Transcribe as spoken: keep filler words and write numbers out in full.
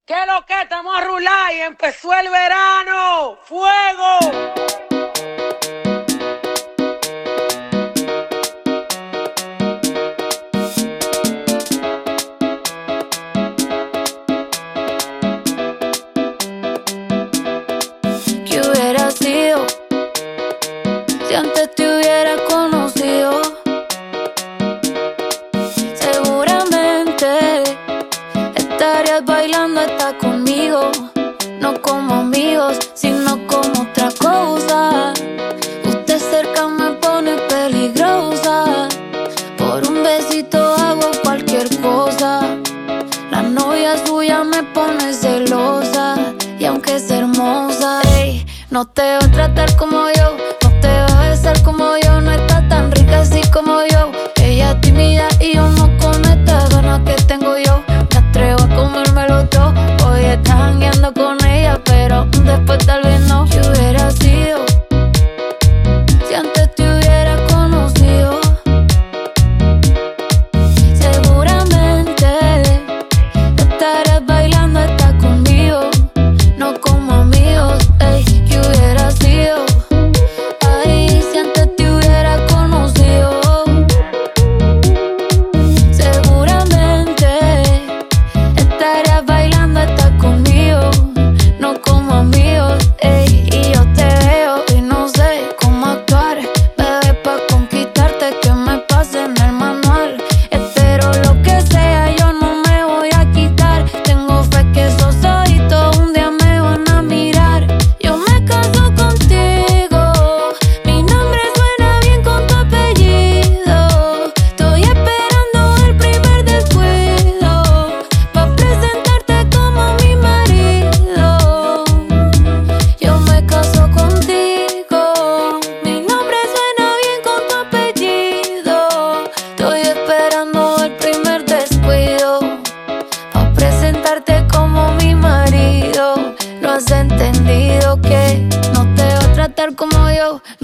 ¿Qué es lo que? Estamos a rular y empezó el verano. ¡Fuego! ¿Qué hubiera sido si antes te hubiera conocido? Seguramente estarías bailando hasta conmigo, no como amigos, sino como otra cosa. Usted cerca me pone peligrosa, por un besito hago cualquier cosa. La novia suya me pone celosa, y aunque es hermosa, ey, no te va a tratar como yo, no te va a besar como yo, no está tan rica así como yo. Ella es tímida y yo no con esta gana que tengo yo. Me atrevo a comérmelo todo, hoy estás jangueando con ella, pero después tal vez no. ¿Qué hubiera sido si antes te hubiera conocido? Seguramente estarás bailando hasta conmigo, no como amigos, ey. ¿Qué hubiera sido? Ay, si antes te hubiera conocido. Seguramente estarías bailando hasta conmigo, no como amigos, ey. Y yo te veo y no sé cómo actuar, bebé, pa' conquistarte que me pase en el manual. Espero lo que sea, yo no me voy a quitar. Tengo fe que esos ojitos un día me van a mirar. Yo me caso contigo, mi nombre suena bien con tu apellido. Estoy esperando el primer descuido pa' presentarte como mi marido. Yo me caso contigo, mi nombre suena bien con tu apellido. Estoy esperando el primer descuido pa' presentarte como mi marido. ¿Lo has entendido? Que no te va a tratar como yo,